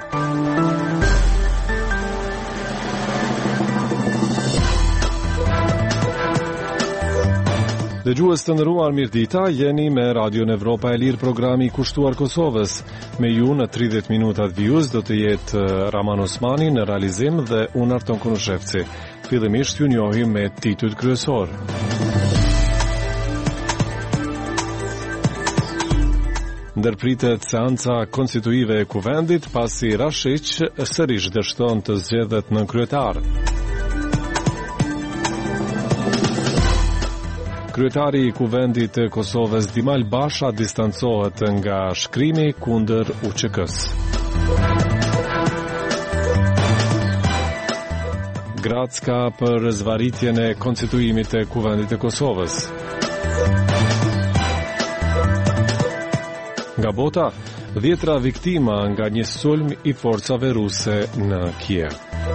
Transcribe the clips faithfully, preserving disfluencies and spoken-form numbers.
Dëgjues të nderuar, mirëdita, jeni me Radio Evropa e Lirë, programi i kushtuar Kosovës. Me ju në tridhjetë minutat views do të jetë Raman Osmani në realizim dhe unë Arton Kunushevci. Fillimisht ju njohim me titujt kryesor. Ndërpritet seanca konstituive e Kuvendit pasi Rashiq sërish dështon të zgjedhet nën kryetar. Kryetari i Kuvendit të Kosovës Dimal Basha distancohet nga shkrimi kundër U Q K-s. Gracka për zvarritjen e konstituimit të Kuvendit të Kosovës. Nga bota, dhjetra viktima nga një sulm i forcave ruse në Kiev.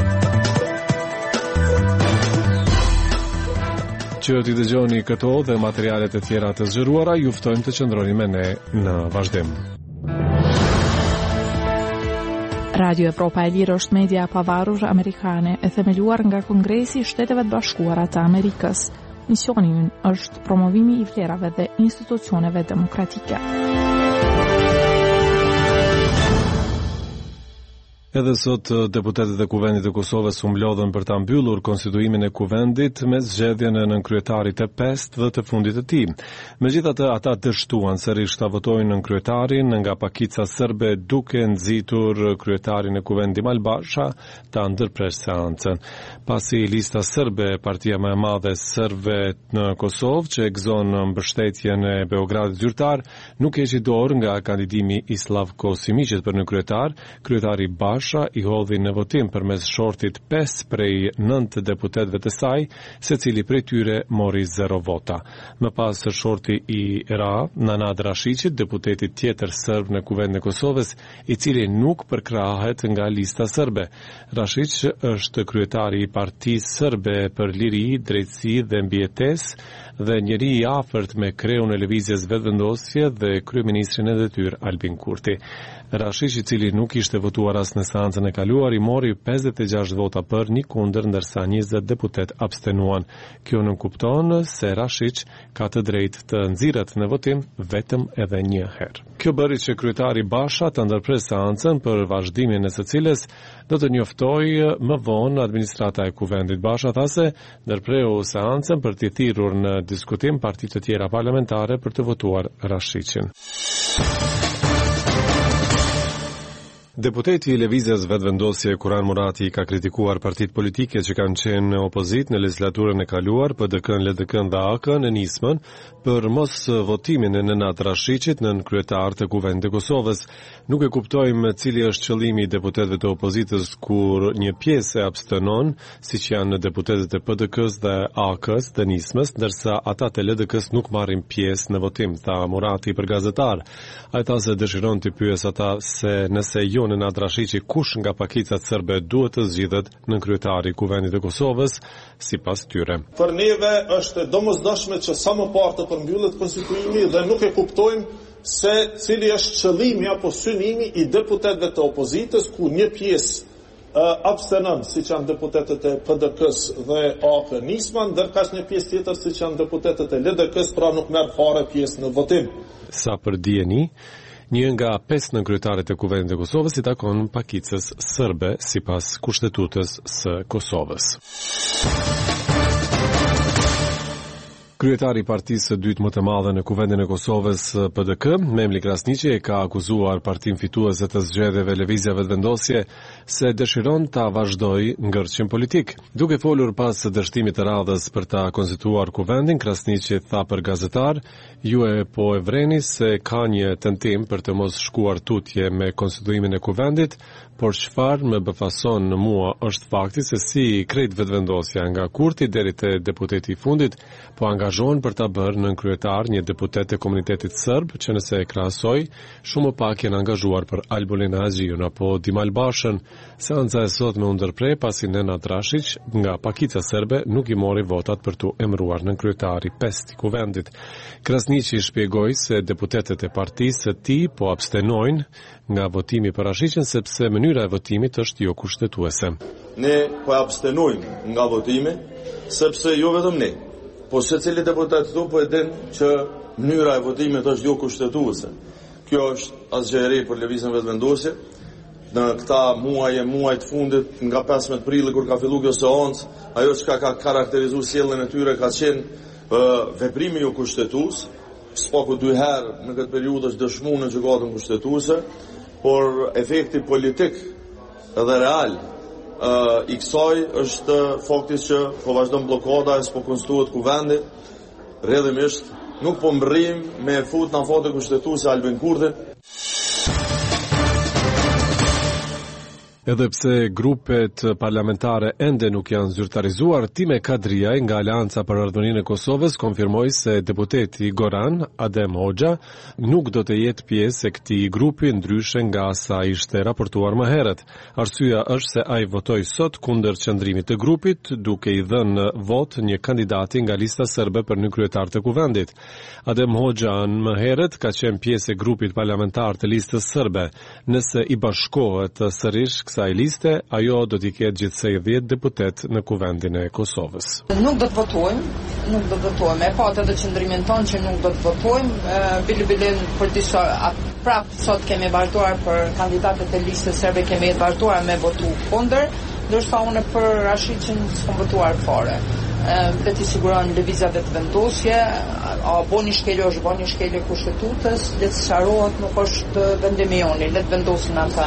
Që t'i dëgjoni këto dhe materialet e tjera të zgjeruara, ju ftojmë të qëndroni me ne në vazhdim. Radio Evropa e Lirë është media pavarur amerikane e themeluar nga Kongresi i Shteteve të Bashkuara të Amerikës. Misioni i ynë është promovimi i vlerave dhe institucioneve demokratike. Edhe sot deputetët e Kuvendit të Kosovës u mblodhën për ta mbyllur konstituimin e Kuvendit me zgjedhjen e nënkryetarit të pestë dhe të fundit të tij. Megjithatë, ata dështuan sërish ta votojnë nënkryetarin nga pakica serbe, duke nxitur kryetarin e Kuvendit Dimal Basha ta ndërpresh seancën. Pasi lista serbe, partia më e madhe serbe në Kosovë, që e gëzon mbështetjen e Beogradit zyrtar, nuk heqi dorë nga kandidimi i Slavko Simiqit për nënkryetar, kryetari Basha i hodhi në votim përmes shortit pesë prej nëntë deputetëve të saj, secili prej tyre mori zero vota. Më pas shorti i ra Nanad Rashiqit, deputetit tjetër serb në Kuvendin e Kosovës, i cili nuk përkrahet nga lista serbe. Rashiq është kryetari i Partisë Serbe për Liri, Drejtësi dhe Mbijetesë dhe njeri i afërt me kreun e lëvizjes vetëvendosje dhe kryeministrin e detyrë Albin Kurti. Rashiq, i cili nuk ishte votuar as në seancën e kaluar, i mori pesëdhjetë e gjashtë vota për, një kundër, ndërsa njëzet deputet abstenuan. Kjo nënkupton se Rashiq ka të drejtë të nxirret në votim vetëm edhe një herë. Kjo bëri që kryetari Basha të ndërpres seancën, për vazhdimin e së cilës do të njoftojë më vonë administrata e Kuvendit. Basha tha se ndërpreu seancën për t'i thirrur në diskutim partitë të tjera parlamentare për të votuar Rashiqin. Deputeti i Lëvizjes Vetëvendosje Kuran Murati ka kritikuar partitë politike që kanë qenë në opozit në legislaturën e kaluar, P D K-n, L D K-n dhe A K-n, në nismën për mos votimin e Nenad Rashiqit në kryetar të Kuvendit të Kosovës. Nuk e kuptojmë cili është qëllimi i deputetëve të opozitës kur një pjesë e abstenon, siç janë deputetët e P D K-s dhe A K-s të nismës, ndërsa ata të L D K-s nuk marrin pjesë në votim, tha Murati për gazetar. Ai tha se dëshiron të pyes ata se nëse jo Nenad Rashiqi, kush nga pakicat serbe duhet të zgjidhet në kryetari i Kuvendit të Kosovës sipas tyre. Për neve është domosdoshme që sa më parë të përmbyllet konstituimi dhe nuk e kuptojmë se cili është qëllimi apo synimi i deputetëve të opozitës ku një pjesë uh, abstenon, siç janë deputetët e P D K-s dhe A K nisma, ndërka një pjesë tjetër siç janë deputetët e L D K-s, pra nuk merr fare pjesë në votim. Sa për dieni, një nga pesë nënkryetarit e Kuvendit të Kosovës i takon pakicës serbe sipas kushtetutës së Kosovës. Kryetari i partisë së dytë më të madhe në Kuvendin e Kosovës, P D K, Memli Krasniqi, e ka akuzuar partinë fituese të zgjedhjeve Lëvizja Vetëvendosje se dëshiron ta vazhdojë ngërçin politik. Duke folur pas dështimit të radhës për ta konstituar Kuvendin, Krasniqi tha për gazetar: "Ju e po e vreni se ka një tentim për të mos shkuar tutje me konstituimin e Kuvendit, por çfarë më befason në mua është fakti se si krejt vetëvendosja nga Kurti deri te deputeti i fundit po angazhohet angazhohen për ta bërë nënkryetar një deputet e komunitetit serb, që nëse e krahasoj, shumë më pak janë angazhuar për Albolina Haxhiun apo Dimal Bashën. Seanca e sotme u ndërprer pasi Nenad Drashić nga Pakica serbe nuk i mori votat për tu emëruar nënkryetari pestë i kuvendit. Krasniqi shpjegoi se deputetët e partisë së tij po abstenojnë nga votimi për Rashiqin sepse mënyra e votimit është jo kushtetuese. Ne po abstenojmë nga votimi sepse jo vetëm ne, po secili deputet këtu po e din që mënyra e votimit është jo kushtetuese. Kjo është asgjë e re për lëvizjen vetvendosje. Në këta muaj e muaj të fundit, nga pesëmbëdhjetë prilli kur ka filluar kjo seancë, ajo çka ka karakterizuar sjelljen e tyre ka qenë uh, veprimi jo kushtetues. Spaku dy herë në këtë periudhë është dëshmuar në gjykatën kushtetuese, por efekti politik edhe real uh, i kësaj është fakti që po vazhdon bllokada e s'po konstituohet kuvendi. Rrjedhimisht nuk po mbërrim me fut në fatë kushtetuese Albin Kurtin. Edhe pse grupet parlamentare ende nuk janë zyrtarizuar, Time Kadriaj nga Aleanca për Ardhmërinë e Kosovës konfirmoi se deputeti Goran Adem Hoxha nuk do të jetë pjesë e këtij grupi, ndryshe nga sa ishte raportuar më herët. Arsyeja është se ai votoi sot kundër qëndrimit të grupit, duke i dhënë vot një kandidati nga lista serbe për nënkryetar të kuvendit. Adem Hoxha më herët ka qenë pjesë e grupit parlamentar të listës serbe. Nëse i bashkohet sërish kësaj liste, ajo do t'i ketë gjithsej dhjetë deputet në kuvendin e Kosovës. Nuk do të votojmë, nuk do të votojmë. E patë edhe qëndrimin tonë që nuk do të votojmë. Bili bilin për disa prap sot kemi vazhduar për kandidatët e listës serbe, kemi vazhduar me votu kundër, ndërsa unë për Rashiqin s'kam votuar fare. Le t'i siguron lëvizjave të vendosje, a boni shkelje është boni shkelje kushtetutës, le të sqarohet, nuk është vendimi joni, le të vendosin ata.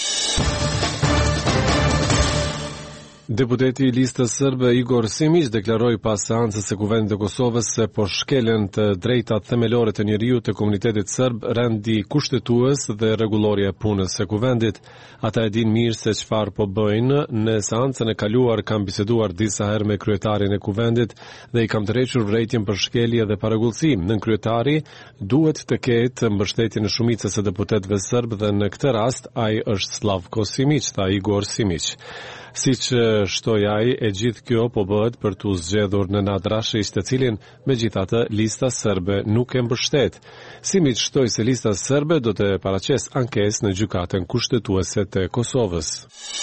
Deputeti i listës serbe Igor Simić deklaroi pas seancës së Kuvendit të Kosovës se po shkelen të drejtat themelore të njeriut të komunitetit serb rendi kushtetues dhe rregullorja e punës së kuvendit. Ata e din mirë se çfarë po bëjnë. Në seancën e kaluar kam biseduar disa herë me kryetarin e kuvendit dhe i kam tërhequr vërejtjen për shkelje dhe paregullësi. Nënkryetari duhet të ketë mbështetjen e shumicës së deputetëve serb dhe në këtë rast ai është Slavko Simić, tha Igor Simić. Siç shtoi ai, e gjithë kjo po bëhet për t'u zgjedhur Nenad Drashić, të cilin megjithatë lista serbe nuk e mbështet. Simić shtoi se lista serbe do të paraqesë ankesë në gjykatën kushtetuese të Kosovës.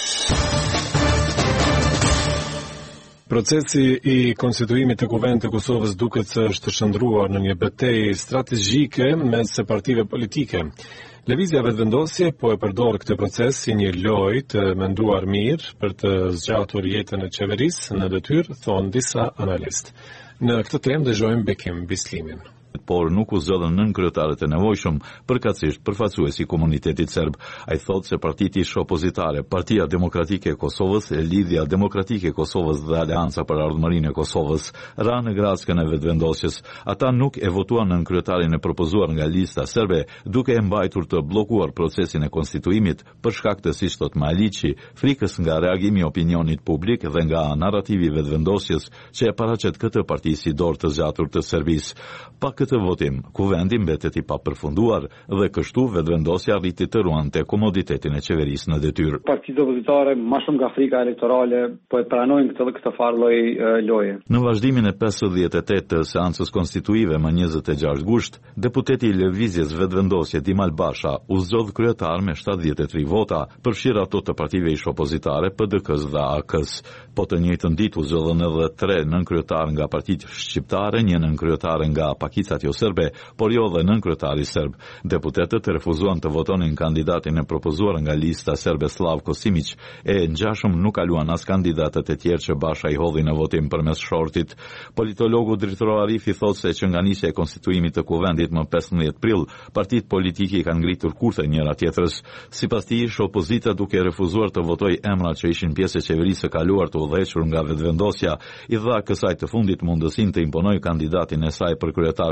Procesi i konstituimit të Kuvendit të Kosovës duket se është shndruar në një betejë strategjike mes partive politike. Lëvizja vetëvendosje po e përdor këtë proces si një lojë të menduar mirë për të zgjatur jetën e qeverisë në detyrë, thonë disa analistë. Në këtë temë dëgjojmë Bekim Bislimin. Por nuk u zgjodhen nënkryetaret e nevojshëm, përkatësisht përfaqësuesi i komunitetit serb. Ai thotë se partiti ish opozitare, Partia Demokratike e Kosovës, e Lidhja Demokratike e Kosovës dhe Aleanca për Ardhmërinë e Kosovës ra në grackën e vetëvendosjes. Ata nuk e votuan nënkryetarin e propozuar nga lista serbe, duke e mbajtur të bllokuar procesin e konstituimit për shkak të, siç thot Maliqi, frikës nga reagimi i opinionit publik dhe nga narrativi vetëvendosjes që e paraqet këtë parti si dorë të zgjatur të Serbisë. Pa këtë votim, kuvendi mbetet i papërfunduar dhe kështu vetëvendosja arriti të ruante komoditetin e qeverisë në detyrë. Partitë opozitare, më shumë nga frika elektorale, po e pranojnë këtë këtë farë lloj loje. Në vazhdimin e pesëdhjetë e tetë të seancës konstituive më njëzet e gjashtë gusht, deputeti i lëvizjes vetëvendosje Dimal Basha u zgjodh kryetar me shtatëdhjetë e tre vota, përfshirë ato të partive ish opozitare P D K-s dhe A K-s. Po të njëjtën ditë u zgjodhen edhe tre nënkryetar nga partitë shqiptare, një nënkryetar nga Pakicat jo serbe, por jo dhe nënkryetari serb. Deputetët refuzuan të votonin kandidatin e propozuar nga lista serbe Slavko Simić, e ngjashëm nuk kaluan as kandidatët e tjerë që Basha i hodhi në votim përmes shortit. Politologu Dritro Arifi thotë se që nga nisja e konstituimit të kuvendit më pesëmbëdhjetë prill, partitë politike i kanë ngritur kurthe njëra tjetrës. Sipas tij, ish opozita duke refuzuar të votojë emrat që ishin pjesë e qeverisë së kaluar të udhëhequr nga vetëvendosja, i dha kësaj të fundit mundësinë të imponojë kandidatin e saj për kryetar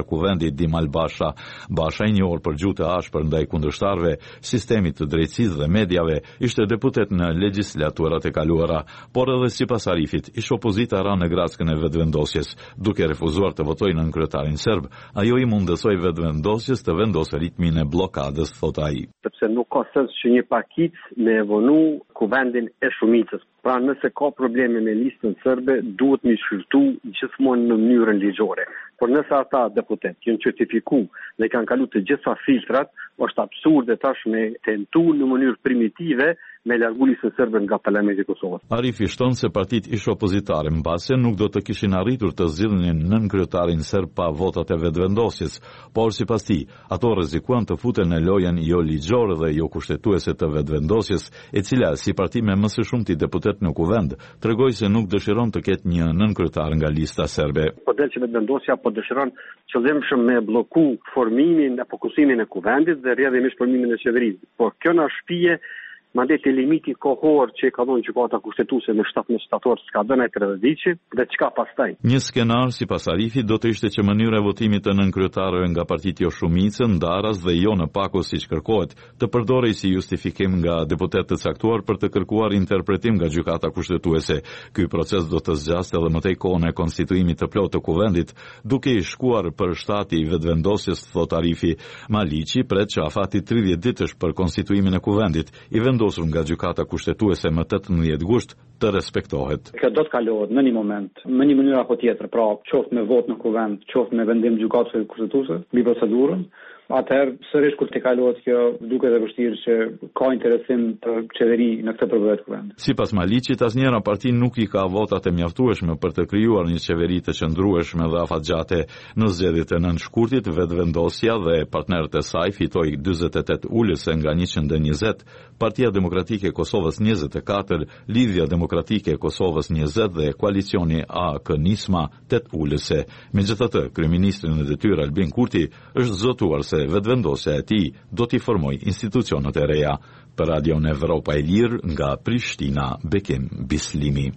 Kuvendit Dimal Basha. Basha, i njohur për gjuhë të ashpër ndaj kundërshtarëve, sistemit të drejtësisë dhe mediave, ishte deputet në legjislaturat e kaluara, por edhe sipas Arifit, ish opozita ra në grackën e vetëvendosjes, duke refuzuar të votojë nën kryetarin serb. Ajo i mundësoi vetëvendosjes të vendosë ritmin e blokadës, thot ai. Sepse nuk ka sens që një pakic me evonu Kuvendin e shumicës. Pra nëse ka probleme me listën serbe, duhet mi shqyrtu gjithmonë në mënyrën ligjore. Por nëse ata deputet janë certifiku dhe kanë kalu të gjitha filtrat, është absurde tash me tentu në mënyrë primitive me largu listën serbe nga Parlamenti i Kosovës. Arifi shton se partitë ish opozitare mbase nuk do të kishin arritur të zgjidhnin nën kryetarin serb pa votat e vetëvendosjes, por sipas tij, ato rrezikuan të futen në lojën jo ligjore dhe jo kushtetuese të vetëvendosjes, e cila si parti me më së shumti deputet në kuvend, tregoi se nuk dëshiron të ketë një nënkryetar nga lista serbe. Po del që vetëvendosja po dëshiron qëllimshëm me bloku formimin e fokusimin e kuvendit dhe rrjedhimisht formimin e qeverisë. Por kjo na shpije mandeti limiti kohor që ka dhënë gjykata kushtetuese në shtatëmbëdhjetë shtator s'ka dhënë ai tridhjetë ditë dhe çka pastaj. Një skenar sipas Arifit do të ishte që mënyra e votimit të nënkryetarëve nga partitë jo shumicë, ndaras dhe jo në pakus siç kërkohet, të përdorej si justifikim nga deputet të caktuar për të kërkuar interpretim nga gjykata kushtetuese. Ky proces do të zgjaste edhe më tej kohën e konstituimit të plotë të kuvendit, duke i shkuar për shtati i vetëvendosjes, thot Arifi. Maliqi pret që afati tridhjetë ditësh për konstituimin e kuvendit, i vendosur nga gjykata kushtetuese më tetëmbëdhjetë gusht, të respektohet. Kjo do të kalohet në një moment, në një mënyrë apo tjetër, pra qoftë me vot në kuvend, qoftë me vendim gjykatës kushtetuese, mbi procedurën. Atëherë sërish kur të kalohet kjo, duket e vështirë që ka interesim të qeveri në këtë përbërjet kuvend. Sipas Maliqit, asnjëra parti nuk i ka votat e mjaftueshme për të krijuar një qeveri të qëndrueshme dhe afatgjate. Në zgjedhjet e nëntë shkurtit, vetëvendosja dhe partnerët e saj fitoi dyzet e tetë ulëse nga njëqind e njëzet, Partia Demokratike e Kosovës njëzet e katër, Lidhja Demokratike e Kosovës njëzet dhe koalicioni A K Nisma tetë ulëse. Megjithatë, kryeministri në detyrë Albin Kurti është zotuar se vetëvendosja e tij do t'i formojë institucionet e reja. Për Radion Evropa e Lirë nga Prishtina, Bekim Bislimi.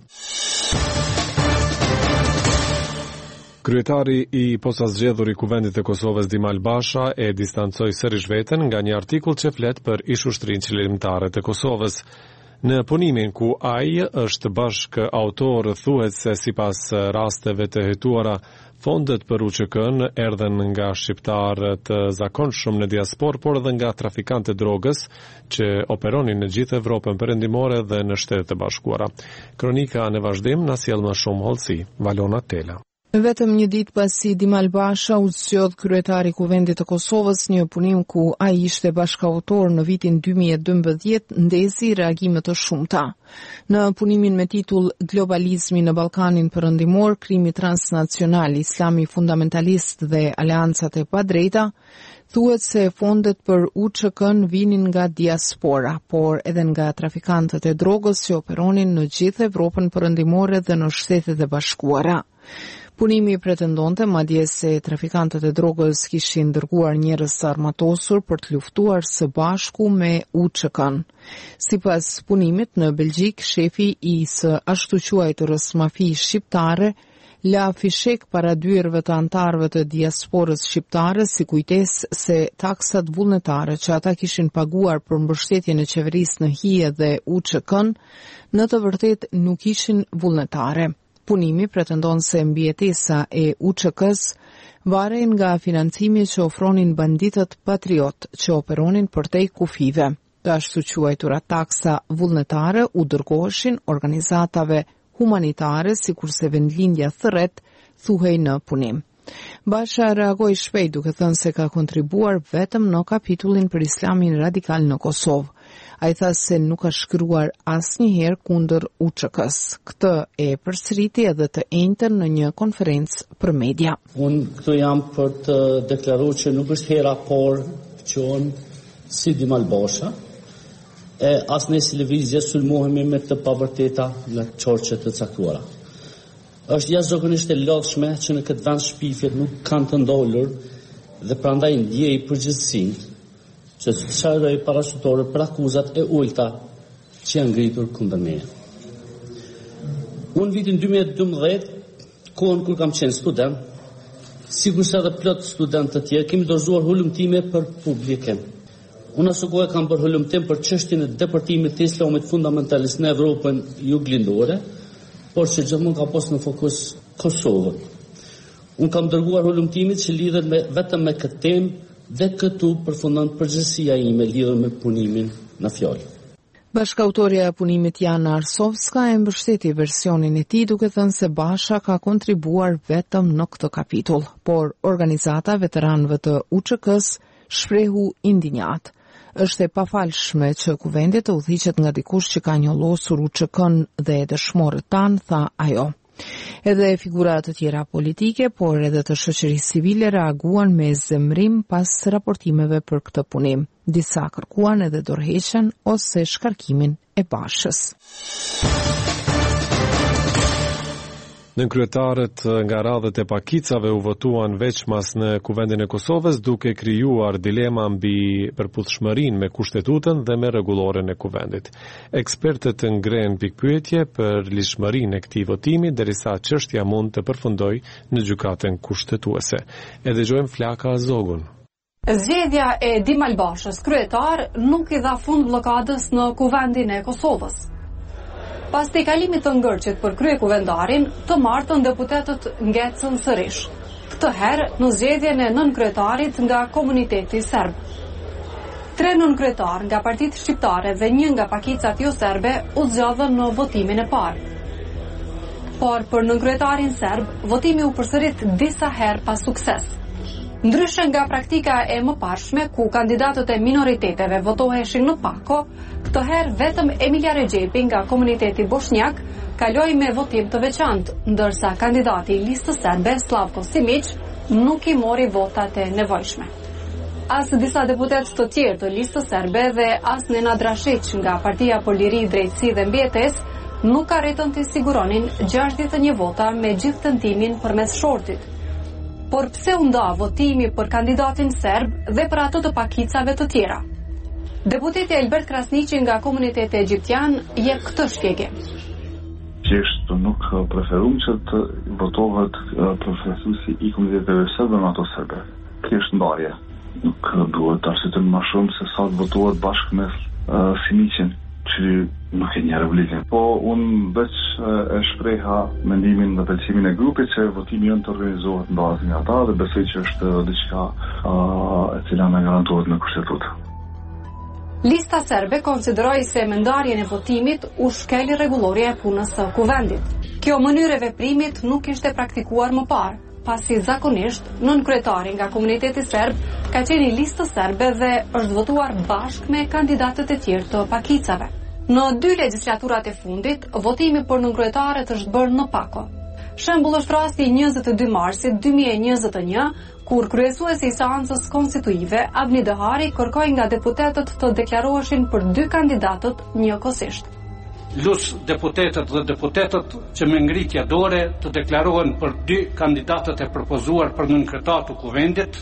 Kryetari i posaçëzgjedhur i Kuvendit të Kosovës Dimal Basha e distancoi sërish veten nga një artikull që flet për ish-ushtrinë qëllimtare të Kosovës. Në punimin ku ai është bashkë autor, thuhet se sipas rasteve të hetuara, fondet për U Q K-n erdhen nga shqiptarë të zakonshëm në diasporë, por edhe nga trafikantët e drogës që operonin në gjithë Evropën perëndimore dhe në Shtetet e Bashkuara. Kronika në vazhdim na sjell më shumë hollësi. Valona Tela. Vetëm një ditë pasi Dimal Basha u zgjodh kryetari i Kuvendit të Kosovës, një punim ku ai ishte bashkëautor në vitin dy mijë e dymbëdhjetë, ndezi reagime të shumta. Në punimin me titull Globalizmi në Ballkanin Perëndimor, krimi transnacional, Islami fundamentalist dhe aleancat e padrejta, thuhet se fondet për U Q K-n vinin nga diaspora, por edhe nga trafikantët e drogës që operonin në gjithë Evropën Perëndimore dhe në Shtetet e Bashkuara. Punimi pretendonte madje se trafikantët e drogës kishin dërguar njerëz të armatosur për të luftuar së bashku me U Q K-n. Sipas punimit në Belgjik, shefi i së ashtu quajturës mafi shqiptare la fishek para dyerve të antarëve të diasporës shqiptare si kujtesë se taksat vullnetare që ata kishin paguar për mbështetjen e qeverisë në hije dhe U Q K-n në të vërtetë nuk ishin vullnetare. Punimi pretendon se mbijetesa e U Q K-s varen nga financimi që ofronin banditët patriot që operonin përtej kufive. Të ashtu quajtura taksa vullnetare u dërgoheshin organizatave humanitare, sikurse vendlindja Thret thuhej në punim. Basha reagoi shpejt duke thënë se ka kontribuar vetëm në kapitullin për Islamin radikal në Kosovë. Ai tha se nuk ka shkruar asnjëherë kundër U Q K-s. Këtë e përsëriti edhe të njëjtën në një konferencë për media. Unë këtu jam për të deklaruar që nuk është hera por që unë si Dimal Basha e as ne si lëvizje sulmohemi me të pavërteta nga çorçe të caktuara. Është jashtëzakonisht e lodhshme që në këtë vend shpifjet nuk kanë të ndolur dhe prandaj ndjej përgjegjësinë që çfarë parashutore për akuzat e ulta që janë ngritur kundër meje. Unë vitin dy mijë e dymbëdhjetë, kohën kur kam qenë student, Sigurisht edhe plot studentë të tjerë kemi dorëzuar hulumtime për publikim. Unë asukoj kam për hulumtim për çështjen e deportimit të Islamit fundamentalist në Evropën juglindore, por që gjithmonë ka pas në fokus Kosovën. Unë kam dërguar hulumtimit që lidhet me, vetëm me këtë temë dhe këtu përfundon përgjegjësia ime lidhur me punimin në fjalë. Bashkautorja e punimit Jana Arsovska e mbështeti versionin e tij duke thënë se Basha ka kontribuar vetëm në këtë kapitull, por organizata veteranëve të U Ç K-s shprehu indinjat. Është e pafalshme që kuvendi të udhëhiqet nga dikush që ka njollosur U Ç K-n dhe dëshmorët tanë, tha ajo. Edhe figura të tjera politike, por edhe të shoqërisë civile reaguan me zemrim pas raportimeve për këtë punim. Disa kërkuan edhe dorëheqjen ose shkarkimin e Bashës. Nënkryetarët nga radhët e pakicave u votuan veçmas në Kuvendin e Kosovës, duke krijuar dilema mbi përputhshmërinë me kushtetutën dhe me rregulloren e kuvendit. Ekspertët ngren pikpyetje për lishmërinë e këtij votimi derisa çështja mund të përfundojë në gjykatën kushtetuese. E dëgjojmë Flaka Azogun. Zgjedhja e Dimal Bashës kryetar nuk i dha fund bllokadës në Kuvendin e Kosovës. Pas të kalimit të ngërqit për krye kuvendarin, të martën deputetët ngecën sërish. Këtë herë në zgjedhjen e nënkryetarit nga komuniteti serb. Tre nënkretar nga partitë shqiptare dhe një nga pakicat jo serbe u zgjodhën në votimin e parë. Por për nënkryetarin serb, votimi u përsërit disa herë pa sukses. Ndryshe nga praktika e mëparshme ku kandidatët e minoriteteve votoheshin në pako, këtë herë vetëm Emilja Rexhepi nga komuniteti bosnjak kaloi me votim të veçantë, ndërsa kandidati i listës serbe Slavko Simić nuk i mori votat e nevojshme. As disa deputet të tjerë të listës serbe dhe as Nena Drashić nga Partia për Liri, Drejtësi dhe Mbjetesë nuk arritën të siguronin gjashtëdhjetë e një vota me gjithë tentimin përmes shortit. Por pse u nda votimi për kandidatin serb dhe për ato të pakicave të tjera? Deputeti Albert Krasniqi nga komuniteti egjiptian jep këtë shpjegje. Qeshtë nuk preferum që të votohet profesuesi i komuniteteve serbe në ato serbe. Kjo është ndarje. Nuk duhet të arsyetojmë më shumë se sa të votohet bashkë me uh, Simićin, që nuk e një revolucion. Po unë veç e shpreha mendimin dhe pëlqimin e grupit që votimi janë të organizohet në bazë nga ata dhe besoj që është diçka uh, e cila me garantohet në kushtetutë. Lista serbe konsideroi se me ndarjen e votimit u shkeli rregulloria e punës së kuvendit. Kjo mënyrë e veprimit nuk ishte praktikuar më parë, pasi zakonisht nënkryetari nga komuniteti serb ka qenë listës serbe dhe është votuar bashkë me kandidatët e tjerë të pakicave. Në dy legjislaturat e fundit, votimi për nënkryetaret është bërë në pako. Shembull është rasti i njëzet e dy marsit dy mijë e njëzet e një, kur kryesuesi i seancës konstituive Avni Dehari kërkoi nga deputetët të deklaroheshin për dy kandidatët njëkohësisht. Lus deputetët dhe deputetët që me ngritje dore të deklarohen për dy kandidatët e propozuar për nënkretar të kuvendit,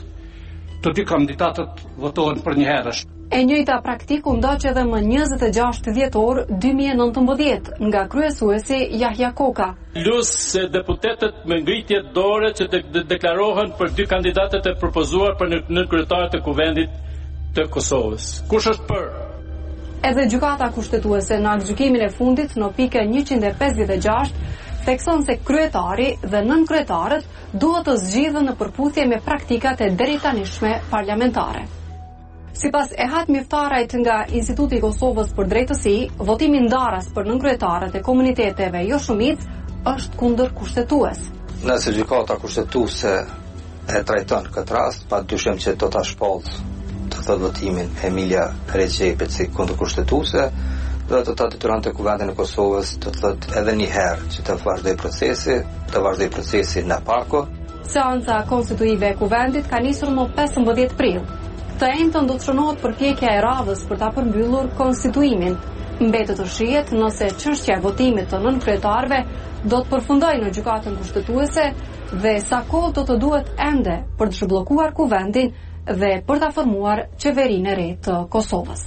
të dy kandidatët votohen për një herësh. E njëjta praktikë u ndoq edhe më njëzet e gjashtë dhjetor dy mijë e nëntëmbëdhjetë nga kryesuesi Yahya Koka. Lus se deputetët me ngritje dore që de de deklarohen për dy kandidatët e propozuar për nënkretarët e kuvendit të Kosovës. Kush është për? Edhe gjykata kushtetuese në aktgjykimin e fundit në pikën njëqind e pesëdhjetë e gjashtë thekson se kryetari dhe nënkretarët duhet të zgjidhen në përputhje me praktikat e deritanishme parlamentare. Sipas Ehat Miftarajt nga Instituti i Kosovës për Drejtësi, votimi ndaras për nënkretarët e komuniteteve jo shumicë është kundër kushtetues. Nëse gjykata kushtetuese e trajton këtë rast, pa dyshim që do ta shpallë të thot votimin Emilja Rexhepi si kundër kushtetuese, do të thotë detyrante Kuvendin e Kosovës do të thotë edhe një herë që të vazhdoj procesi, të vazhdoj procesi në pako. Seanca konstituive e Kuvendit ka nisur më pesëmbëdhjetë prill. Të enjtën do të shënohet përpjekja e radhës për ta përmbyllur konstituimin. Mbetet të shihet nëse çështja e votimit të nënkretarëve do të përfundojë në gjykatën kushtetuese dhe sa kohë do të duhet ende për të zhbllokuar kuvendin dhe për ta formuar qeverinë e re të Kosovës.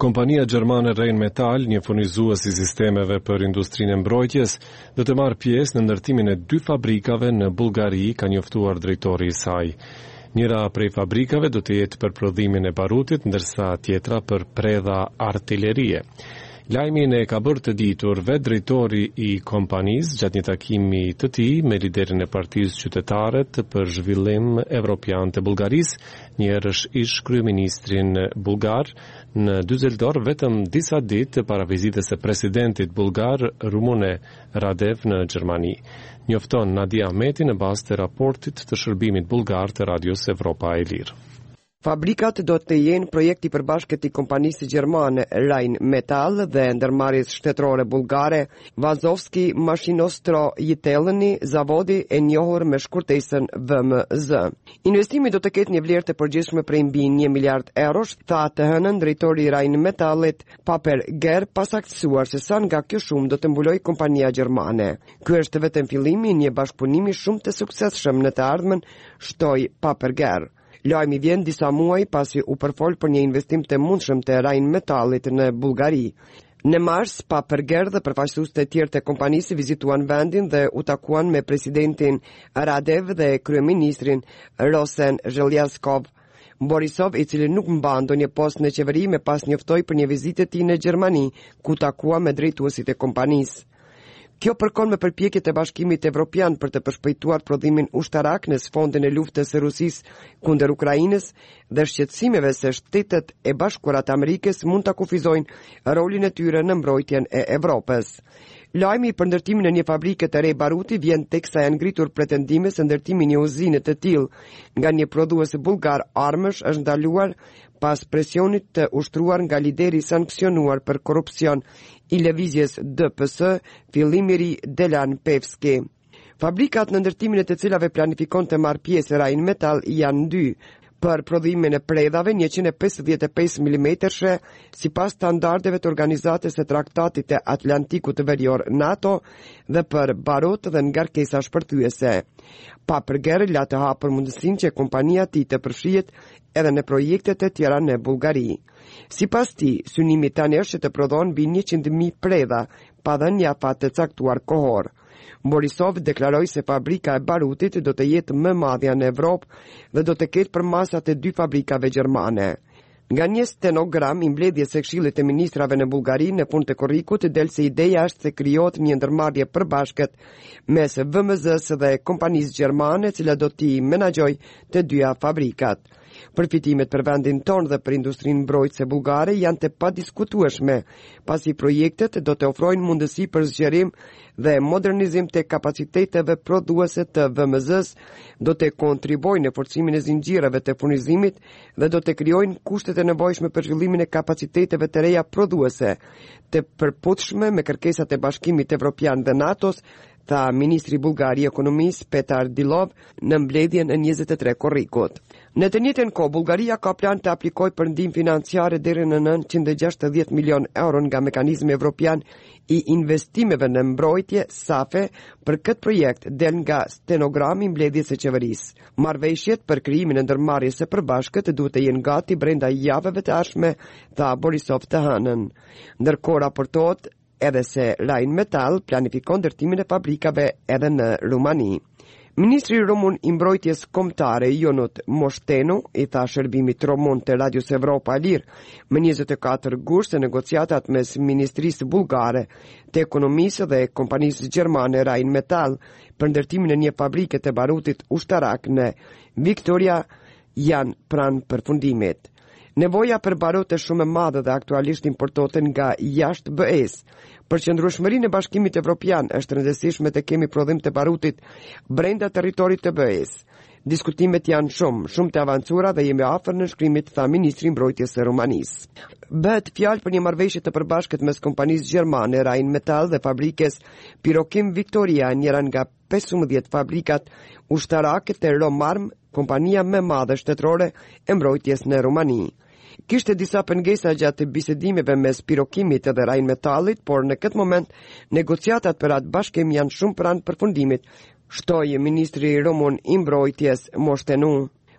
Kompania gjermane Rheinmetall, një furnizues i sistemeve për industrinë e mbrojtjes, do të marrë pjesë në ndërtimin e dy fabrikave në Bullgari, ka njoftuar drejtori i saj. Njëra prej fabrikave do të jetë për prodhimin e barutit, ndërsa tjetra për predha artillerie. Lajmin e ka bërë të ditur vetë drejtori i kompanisë gjatë një takimi të tij me liderin e Partisë Qytetare për Zhvillim Evropian të Bullgarisë, njërësh ish kryeministrin bullgar në Düsseldorf vetëm disa ditë para vizitës së presidentit bullgar Rumune Radev në Gjermani. Njofton Nadia Ahmeti në bazë të raportit të shërbimit bullgar të Radios Evropa e Lirë. Fabrikat do të jenë projekti përbashkët i kompanisë gjermane Rheinmetall dhe ndërmarrjes shtetërore bullgare Vazovski Mashinostro Jitelni, zavodi e njohur me shkurtesën V M Z. Investimi do të ketë një vlerë të përgjithshme prej mbi një miliard eurosh, tha të hënën drejtori i Rheinmetallit Paper Ger, pasaktësuar se sa nga kjo shumë do të mbulojë kompania gjermane. Ky është vetëm fillimi i një bashkëpunimi shumë të suksesshëm në të ardhmen, shtoi Paper Ger. Lajmi vjen disa muaj pasi u përfol për një investim të mundshëm të Rheinmetallit në Bullgari. Në mars, Paper Ger dhe përfaqësues të tjerë të kompanisë vizituan vendin dhe u takuan me presidentin Radev dhe kryeministrin Rosen Zhelyaskov. Borisov, i cili nuk mban ndonjë post në qeveri, me pas njoftoi për një vizitë e tij në Gjermani, ku takua me drejtuesit e kompanisë. Kjo përkon me përpjekjet e Bashkimit Evropian për të përshpejtuar prodhimin ushtarak në sfondin e luftës së Rusisë kundër Ukrainës dhe shqetësimeve se Shtetet e Bashkuara të Amerikës mund ta kufizojnë rolin e tyre në mbrojtjen e Evropës. Lajmi për ndërtimin e një fabrike të re baruti vjen teksa janë ngritur pretendime se ndërtimi i një uzine të tillë nga një prodhues bullgar armësh është ndaluar pas presionit të ushtruar nga lideri sankcionuar për korrupsion i lëvizjes D P S, fillimiri Delan Pevski. Fabrikat në ndërtimin e të cilave planifikon të marrë pjesë Rheinmetall janë dy, për prodhimin e predhave njëqind e pesëdhjetë e pesë milimetrëshe sipas standardeve të Organizatës së Traktatit të Atlantikut Verior NATO dhe për barut dhe ngarkesa shpërthyese. Paper Ger la të hapur mundësinë që kompania e tij të përfshihet edhe në projektet e tjera në Bullgari. Sipas tij, synimi tani është që të prodhon mbi njëqind mijë predha, pa dhënë një afat të caktuar kohor. Borisov deklaroi se fabrika e barutit do të jetë më e madhja në Evropë dhe do të ketë përmasat e dy fabrikave gjermane. Nga një stenogram i mbledhjes së Këshillit të Ministrave në Bullgari në fund të korrikut del se ideja është se krijohet një ndërmarrje përbashkët mes V M Z-s dhe kompanisë gjermane, e cila do t'i menaxhojë të dyja fabrikat. Përfitimet për vendin tonë dhe për industrinë mbrojtëse bullgare janë të padiskutueshme, pasi projektet do të ofrojnë mundësi për zgjerim dhe modernizim të kapaciteteve prodhuese të V M Z-s, do të kontribuojnë në forcimin e zinxhireve të furnizimit dhe do të krijojnë kushtet e nevojshme për zhvillimin e kapaciteteve të reja prodhuese, të përputhshme me kërkesat e Bashkimit Evropian dhe NATO-s, tha ministri bullgar i ekonomisë Petar Dilov në mbledhjen e njëzet e tre korrikut. Në të njëjtën kohë, Bullgaria ka plan të aplikojë për ndihmë financiare deri në nëntëqind e gjashtëdhjetë milion euro nga mekanizmi evropian i investimeve në mbrojtje SAFE. Për këtë projekt del nga stenogrami mbledhjes së qeverisë. Marrëveshjet për krijimin e ndërmarrjes së përbashkët duhet të jenë gati brenda javëve të ardhshme, tha Borisov të hënën. Ndërkohë raportohet edhe se Rheinmetall planifikon ndërtimin e fabrikave edhe në Rumani. Ministri rumun i mbrojtjes kombëtare Jonut Moshtenu i tha shërbimit rumun të Radios Evropa e Lirë më njëzet e katër gusht se negociatat mes Ministrisë Bullgare të Ekonomisë dhe kompanisë gjermane Rheinmetall për ndërtimin e një fabrike të barutit ushtarak në Victoria janë pranë përfundimit. Nevoja për barut është shumë e madhe dhe aktualisht importohet nga jashtë B E-s. Për qëndrueshmërinë e Bashkimit Evropian është rëndësishme të kemi prodhim të barutit brenda territorit të B E-s. Diskutimet janë shumë, shumë të avancuara dhe jemi afër nënshkrimit, tha ministri i mbrojtjes së Rumanisë. Bëhet fjalë për një marrëveshje të përbashkët mes kompanisë gjermane Rheinmetall dhe fabrikës Pirokim Victoria, njëra nga pesëmbëdhjetë fabrikat ushtarake të Romarm, kompania më e madhe shtetërore e mbrojtjes në Rumani. Kishte disa pengesa gjatë bisedimeve mes Pirokimit dhe Rheinmetallit, por në këtë moment negociatat për atë bashkim janë shumë pranë përfundimit, shtoi ministri rumun i mbrojtjes Moshtenu.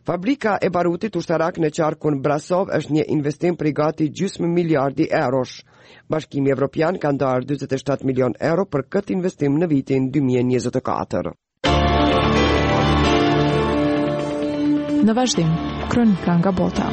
Fabrika e barutit ushtarak në qarkun Brasov është një investim për gati gjysmë miliardi eurosh. Bashkimi Evropian ka ndarë dyzet e shtatë milion euro për këtë investim në vitin dy mijë e njëzet e katër. Në vazhdim, kronika nga bota.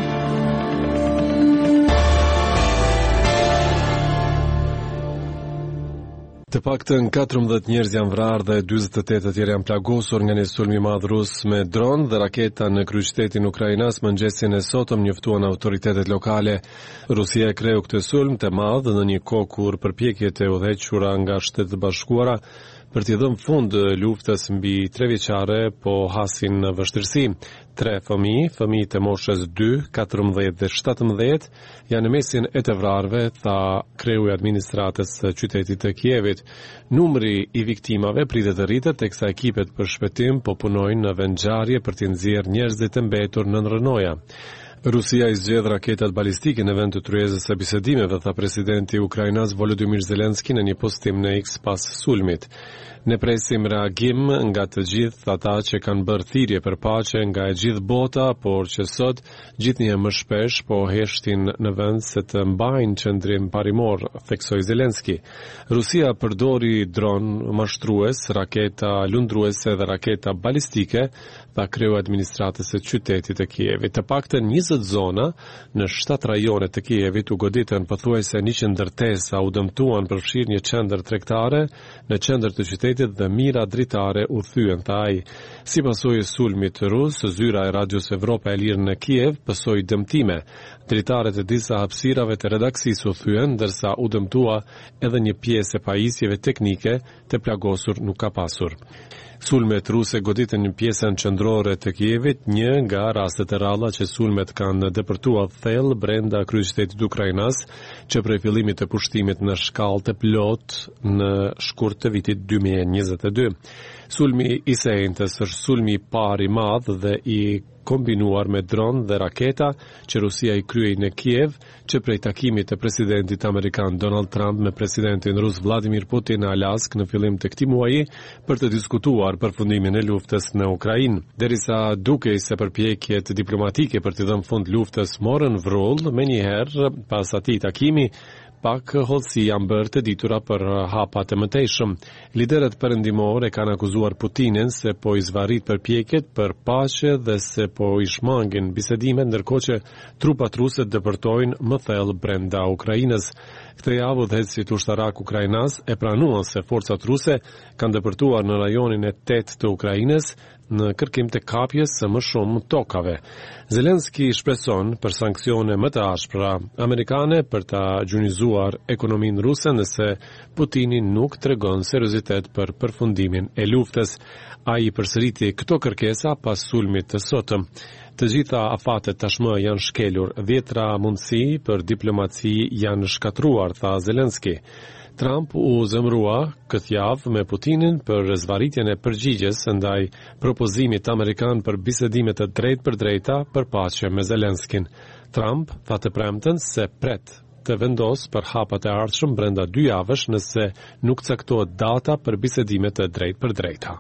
Të paktën katërmbëdhjetë njerëz janë vrarë dhe dyzet e tetë të tjerë janë plagosur nga një sulm i madh rus me dron dhe raketa në kryeqytetin ukrainas mëngjesin e sotëm, njoftuan autoritetet lokale. Rusia e kreu këtë sulm të madh në një kohë kur përpjekjet e udhëhequra nga Shtetet e Bashkuara për t'i dhënë fund luftës mbi tre vjeçare po hasin në vështirësi. Tre fëmijë, fëmijë të moshës dy, katërmbëdhjetë dhe shtatëmbëdhjetë, janë në mesin e të vrarëve, tha kreu i administratës së qytetit të Kievit. Numri i viktimave pritet të rritet teksa ekipet për shpëtim po punojnë në vendngjarje për t'i nxjerrë njerëzit të mbetur në rrënoja. Rusia i zgjedh raketat balistike në vend të tryezës së bisedimeve, tha presidenti ukrainas Volodymyr Zelenski në një postim në X pas sulmit. Ne presim reagim nga të gjithë ata që kanë bërë thirrje për paqe nga e gjithë bota, por që sot gjithnjë më shpesh po heshtin në vend se të mbajnë qendrim parimor, theksoi Zelenski. Rusia përdori dron mashtrues, raketa lundruese dhe raketa balistike, tha kreu administratës së qytetit të Kievit. Të paktën njëzet zona në shtatë rajone të Kievit u goditën pothuajse njëqind ndërtesa u dëmtuan, përfshirë një qendër tregtare në qendër të qytetit dhe mira dritare u thyen, tha ai. Si pasojë e sulmit rus, zyra e Radios Evropa e Lirë në Kiev pësoi dëmtime. Dritaret e disa hapësirave të redaksisë u thyen, ndërsa u dëmtua edhe një pjesë e pajisjeve teknike të plagosur nuk ka pasur. Sulmet ruse goditën një pjesën qendrore të Kievit, një nga rastet e ralla që sulmet kanë depërtuar thellë brenda kryeqytetit ukrainas, që prej fillimit të pushtimit në shkallë të plot në shkurt të vitit dy mijë e njëzet e dy. Sulmi i sejntës është sulmi i parë i madh dhe i kombinuar me dron dhe raketa që Rusia i kryej në Kiev, që prej takimit të presidentit amerikan Donald Trump me presidentin rus Vladimir Putin në Alask në fillim të këtij muaji për të diskutuar përfundimin e luftës në Ukrainë. Derisa dukej se përpjekjet diplomatike për të dhënë fund luftës morën vrull, menjëherë pas atij takimi pak hollësi janë bërë të ditura për hapat e mëtejshëm. Liderët perëndimor e kanë akuzuar Putinin se po i zvarrit përpjekjet për paqe dhe se po i shmangin bisedimet, ndërkohë që trupat ruse depërtojnë më thellë brenda Ukrainës. Këtë javë udhëheqësit ushtarak ukrainas e pranuan se forcat ruse kanë depërtuar në rajonin e tetë të Ukrainës në kërkim të kapjes së më shumë tokave. Zelenski shpreson për sanksione më të ashpra amerikane për ta gjunizuar ekonominë ruse nëse Putini nuk tregon seriozitet për përfundimin e luftës. Ai përsëriti këto kërkesa pas sulmit të sotëm. Të gjitha afatet tashmë janë shkelur, dhjetra mundësi për diplomaci janë shkatruar, tha Zelenski. Trump u zemrua këtë javë me Putinin për zvarritjen e përgjigjes ndaj propozimit amerikan për bisedime të drejtë për drejta për paqe me Zelenskin. Trump tha të premten se pret të vendos për hapat e ardhshëm brenda dy javësh nëse nuk caktohet data për bisedime të drejtë për drejta.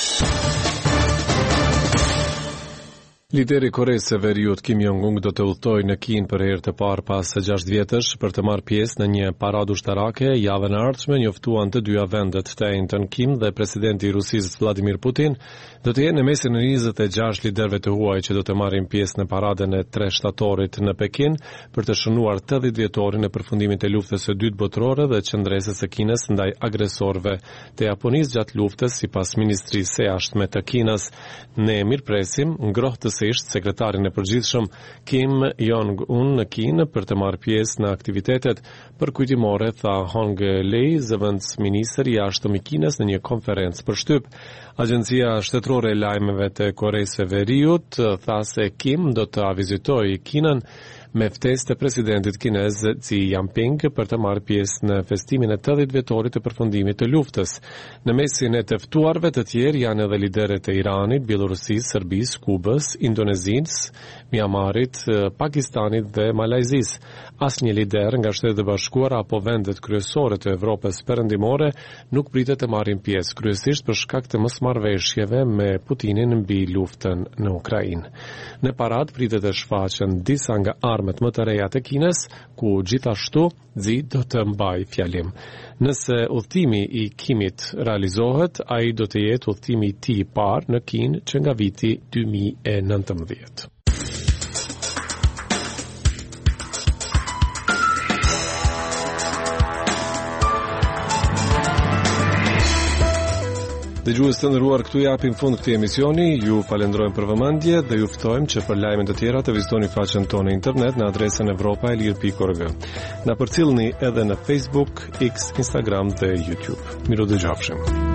Lideri Koreas së Veriut Kim Jong-un do të udhtojë në Kinë për herë të parë pas gjashtë vjetësh për të marrë pjesë në një paradë ushtarake javën e ardhshme, njoftuan të dyja vendet. Të njëjtën Kim dhe presidenti i Rusisë Vladimir Putin do të jenë në mesin e njëzet e gjashtë liderëve të huaj që do të marrin pjesë në paradën e tre shtatorit në Pekin për të shënuar tetëdhjetë vjetorin e përfundimit të luftës së dytë botërore dhe qëndresës së Kinës ndaj agresorëve të Japonisë gjatë luftës, sipas Ministrisë së Jashtme të Kinës. Ne mirpresim ngrohtësisht sekretarin e përgjithshëm Kim Jong-un në Kinë për të marrë pjesë në aktivitetet përkujtimore, tha Hong Lei, zëvendës ministër i jashtëm i Kinës në një konferencë për shtyp. Agjencia shtetërore e lajmeve të Koreas së Veriut tha se Kim do të vizitojë Kinën me ftesë të presidentit kinez Xi Jinping për të marrë pjesë në festimin e tetëdhjetë vjetorit të përfundimit të luftës. Në mesin e të ftuarve të tjerë janë edhe liderët e Iranit, Bielorusisë, Serbisë, Kubës, Indonezisë, Myanmarit, Pakistanit dhe Malajzisë. Asnjë lider nga Shtetet e Bashkuara apo vendet kryesore të Evropës perëndimore nuk pritet të marrin pjesë, kryesisht për shkak të mosmarrëveshjeve me Putinin mbi luftën në Ukrainë. Në parad pritet të shfaqen disa nga armët më të reja të Kinës, ku gjithashtu Xi do të mbajë fjalim. Nëse udhëtimi i Kimit realizohet, ai do të jetë udhëtimi i tij i parë në Kinë që nga viti dy mijë e nëntëmbëdhjetë. Dëgjues të nderuar, këtu japim fund këtij emisioni. Ju falenderojmë për vëmendje dhe ju ftojmë që për lajme të tjera të vizitoni faqen tonë internet në adresën evropa e lirë pikë org. Na përcjellni edhe në Facebook, X, Instagram dhe YouTube. Miru dëgjofshim.